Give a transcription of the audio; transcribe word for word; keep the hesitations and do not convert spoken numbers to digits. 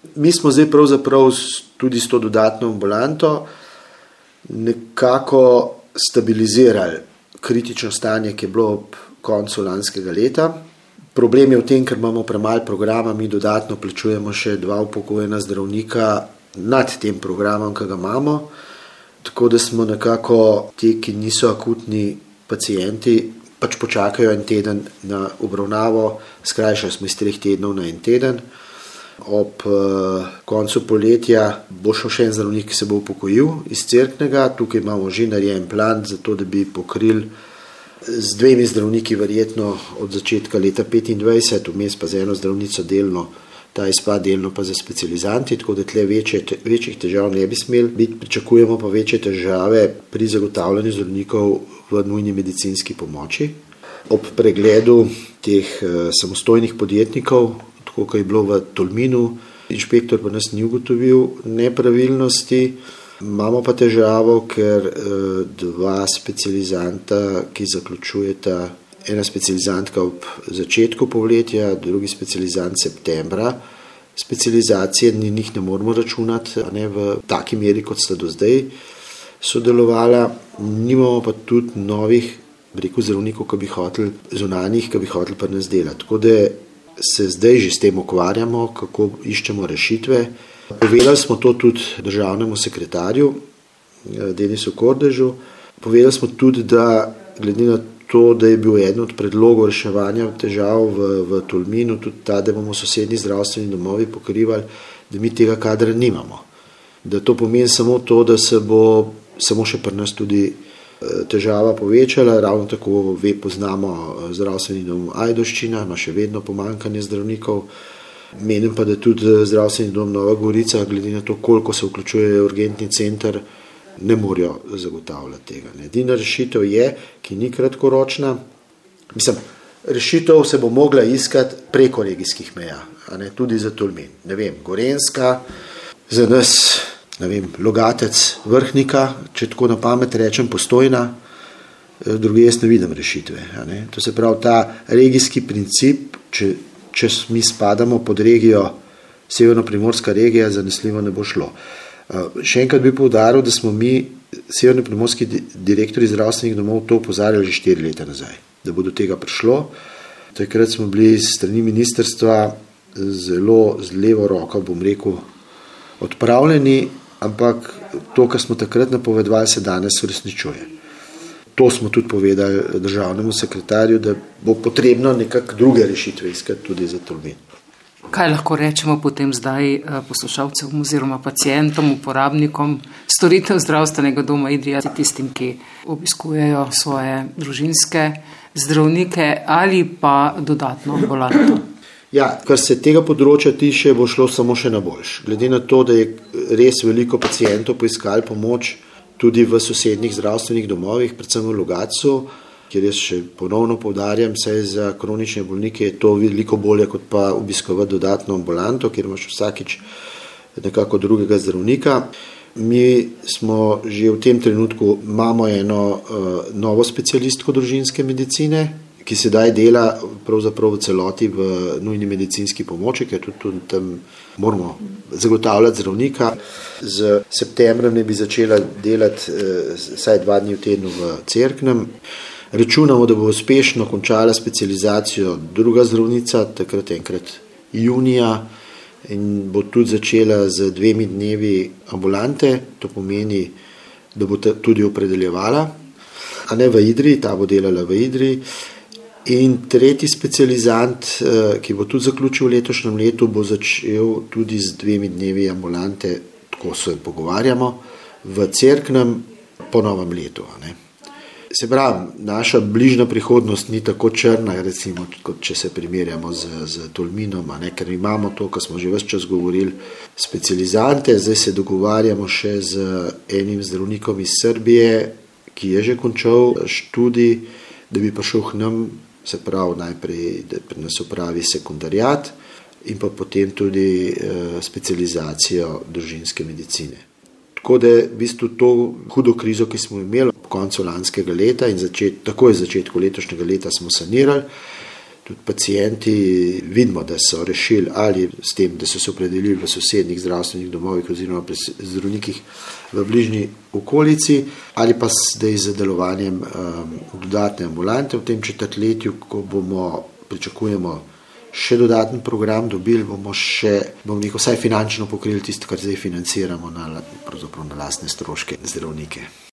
Mi smo zdaj pravzaprav tudi s to dodatno ambulanto nekako stabilizirali kritično stanje, ki je bilo ob koncu lanskega leta. Problem je v tem, ker imamo premalo programa, mi dodatno plačujemo še dva upokojena zdravnika nad tem programom, ki ga imamo, tako da smo nekako ti, ki niso akutni pacienti, pač počakajo en teden na obravnavo, skrajšali smo iz treh tednov na en teden. Ob uh, koncu poletja bo šel še en zdravnik, ki se bo upokojil iz Cerknega. Tukaj imamo že narejen plan za to, da bi pokrili z dvemi zdravniki verjetno od začetka leta petindvajset, vmes pa z eno zdravnico delno, ta izpad delno pa za specializanti, tako da tle večje, večjih težav ne bi smeli biti. Pričakujemo pa večje težave pri zagotavljanju zdravnikov v nujni medicinski pomoči. Ob pregledu teh uh, samostojnih podjetnikov, kot je bilo v Tolminu, inšpektor pa nas ni ugotovil nepravilnosti. Imamo pa težavo, ker dva specializanta, ki zaključujeta, ena specializantka ob začetku poletja, drugi specializant septembra, specializacije ni njih ne moramo računati, a ne v taki meri, kot sta do zdaj sodelovala. Nimamo pa tudi novih, rekel zdravnikov, ki bi hoteli zunanjih, ki bi hoteli pa nas delati. Tako da se zdaj že s tem ukvarjamo, kako iščemo rešitve. Povedali smo to tudi državnemu sekretarju Denisu Kordežu. Povedali smo tudi, da glede na to, da je bil eden od predlogov reševanja težav v, v Tolminu, tudi ta, da bomo sosednji zdravstveni domovi pokrivali, da mi tega kadra nimamo. Da to pomeni samo to, da se bo samo še pri nas tudi težava povečala, ravno tako ve, poznamo zdravstveni dom Ajdovščina, ima še vedno pomanjkanje zdravnikov. Menim pa, da tudi zdravstveni dom Nova Gorica, glede na to, koliko se vključuje urgentni center, ne morejo zagotavljati tega. Edina rešitev je, ki ni kratkoročna. Mislim, rešitev se bo mogla iskati preko regijskih meja, a ne, tudi za Tolmin. Ne vem, Gorenjska, za nas, ne vem, Logatec, Vrhnika, če tako na pamet rečem, Postojna, drugi jaz ne vidim rešitve. A ne. To se pravi, ta regijski princip, če, če mi spadamo pod regijo, severno-primorska regija, zanesljivo ne bo šlo. Še enkrat bi poudaril, da smo mi, severno-primorski direktori zdravstvenih domov, to opozarjali že štiri leta nazaj, da bo do tega prišlo. Takrat smo bili s strani ministrstva zelo z levo roko, bom rekel, odpravljeni, ampak to, kar smo takrat napovedovali, se danes uresničuje. To smo tudi povedali državnemu sekretarju, da bo potrebno nekak druge rešitve iskati tudi za Tolmin. Kaj lahko rečemo potem zdaj poslušalcem oziroma pacientom, uporabnikom storitev zdravstvenega doma Idrija, tistim, ki obiskujejo svoje družinske zdravnike ali pa dodatno ambulanto? Ja, kar se tega področja tiče, bo šlo samo še na boljš. Glede na to, da je res veliko pacientov poiskali pomoč tudi v sosednjih zdravstvenih domovih, predvsem v Logatcu, kjer jaz še ponovno poudarjam, saj za kronične bolnike je to veliko bolje, kot pa obiskovati dodatno ambulanto, kjer imaš vsakič nekako drugega zdravnika. Mi smo že v tem trenutku, imamo eno uh, novo specialistko družinske medicine, ki sedaj dela pravzaprav v celoti v nujni medicinski pomoči, ker tudi, tudi tam moramo zagotavljati zdravnika. Z septembrom ne bi začela delati uh, vsaj dva dni v tednu v Cerknem. Računamo, da bo uspešno končala specializacijo druga zdravnica, takrat enkrat junija, in bo tudi začela z dvemi dnevi ambulante, to pomeni, da bo tudi opredeljevala, a ne v Idriji, ta bo delala v Idriji. In tretji specializant, ki bo tudi zaključil v letošnjem letu, bo začel tudi z dvemi dnevi ambulante, tako se pogovarjamo, v Cerknem po novem letu, a ne. Se pravi, naša bližnja prihodnost ni tako črna, recimo, kot če se primerjamo z, z Tolminom, ne, ker imamo to, kar smo že ves čas govorili, specializante. Zdaj se dogovarjamo še z enim zdravnikom iz Srbije, ki je že končal študij, da bi prišel k nam, se pravi najprej, da pri nas opravi sekundarjat in pa potem tudi eh, specializacijo družinske medicine. Tako da v bistvu to hudo krizo, ki smo imeli ob koncu lanskega leta in začet, takoj v začetku letošnjega leta smo sanirali, tudi pacienti vidimo, da so rešili ali s tem, da so se opredelili v sosednjih zdravstvenih domovih oziroma pri zdravnikih v bližnji okolici, ali pa zdaj z delovanjem um, dodatne ambulante v tem četrtletju, ko bomo, pričakujemo, še dodaten program dobili, bomo še, bomo nekaj vsaj finančno pokrili tisto, kar zdaj financiramo na, pravzaprav na lastne stroške zdravnike.